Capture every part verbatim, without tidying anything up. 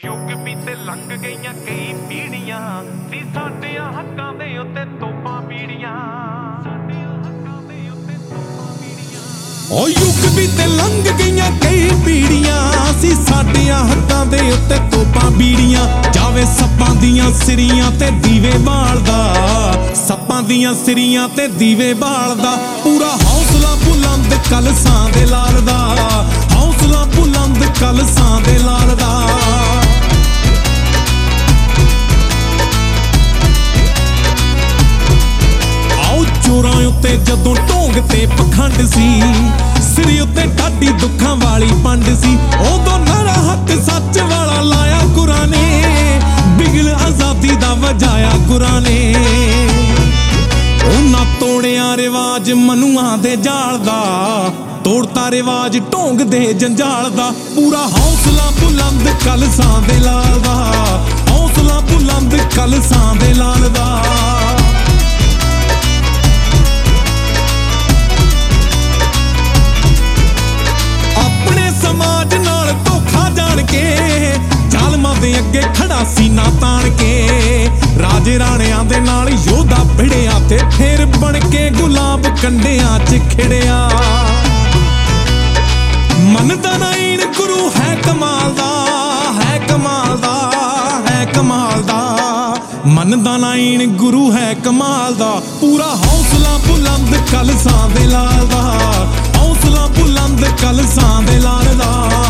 युग बीते लंघ गईयां कई पीढ़ियां सी साडियां हक्कां दे उत्ते तोपां पीड़ियां ओ युग बीते लंघ गईयां कई पीढ़ियां सी साडियां हक्कां दे उत्ते तोपां बीड़ियां जावे सप्पां दियां सिरियां ते दीवे बालदा सप्पां दियां सिरियां ते दीवे बालदा पूरा हौसला बुलंद कलसां दे लाल दा हौसला बुलंद कलसां दे लाल दा चोरां उत्ते जदों ढोंग ते पखंड सी सिर उत्ते ढाडी दुखां वाली पंड सी उदों नारा हक सच वाला लाया गुरां ने बिगल आजादी दा वजाया गुरां ने उन्हां तोड़िया रिवाज मनुआ दे जाल दा तोड़ता रिवाज ढोंग दे जंजाल दा पूरा हौसला बुलंद कलसां दे लाल दा हौसला बुलंद कलसां दे लाल दा समाज नाल धोखा जान के जालमां दे अगे खड़ा सीना तान के राजे राणियां दे नाल योधा भिड़िया ते फिर बन के गुलाब कंडियां च खिड़िया मनदा नाइन गुरु है कमाल दा है कमाल दा है कमाल दा मनदा नाइन गुरु है कमाल दा पूरा हौसला बुलंद कलसां दे लाल दा हौसला बुलंद कलसां दे लाल दा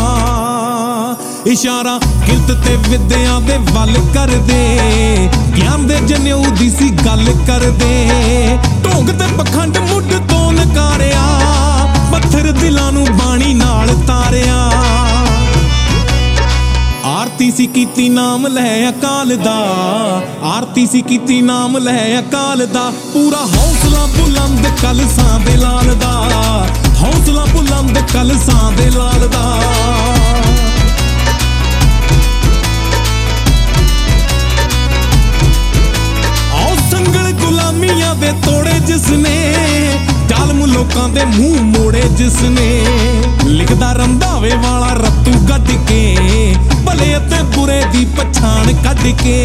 इशारा किरत ते विद्या दे वल कर दे ज्ञान दे जनेऊ दी सी गल कर दे ढोंग ते पखंड मुੱਢ तो नकारिया पत्थर दिलां नूं बाणी नाल तारिया आरती सी कीती नाम लै अकाल दा आरती सी कीती नाम लै अकाल दा पूरा हौसला बुलंद कलसां दे लाल दा हौसला बुलंद कलसां दे लाल दा आओ संगल गुलामियां दे तोड़े जिसने जालम लोकां दे मूंह मोड़े जिसने लिखदा रंधावे वाला रत्तू गड्ड के भले ते बुरे दी पछाण कढ के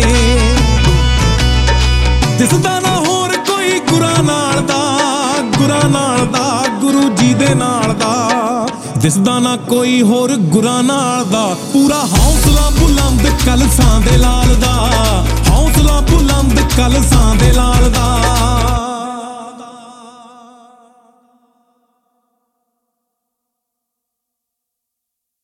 दिसदा ना होर कोई गुरा नाल दा गुरा नाल दा गुरु जी दे नाल दा दिसदा ना कोई होर गुरा नाल दा पूरा हौसला बुलंद कलसां दे लाल दा हौसला बुलंद कलसां दे लाल दा